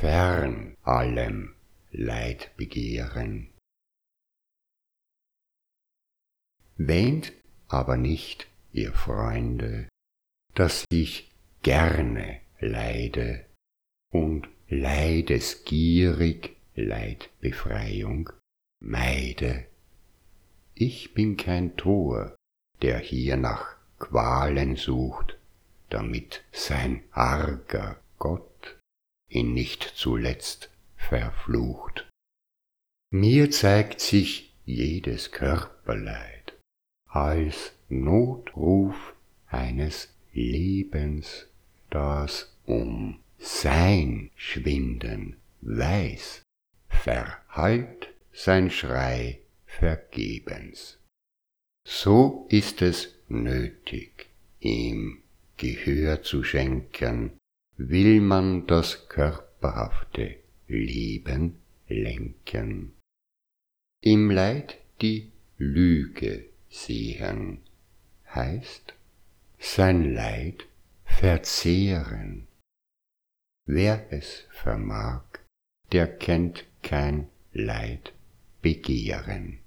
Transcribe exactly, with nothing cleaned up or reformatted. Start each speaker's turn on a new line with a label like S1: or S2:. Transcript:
S1: fern allem Leidbegehren. Wähnt aber nicht, ihr Freunde, dass ich gerne leide und leidesgierig Leidbefreiung meide. Ich bin kein Tor, der hier nach Qualen sucht, damit sein arger Gott ihn nicht zuletzt verflucht. Mir zeigt sich jedes Körperleid als Notruf eines Lebens, das um sein Schwinden weiß, verhallt sein Schrei vergebens. So ist es nötig, ihm Gehör zu schenken, will man das körperhafte Leben lenken. Im Leid die Lüge sehen, heißt sein Leid verzehren. Wer es vermag, der kennt kein Leid begehren.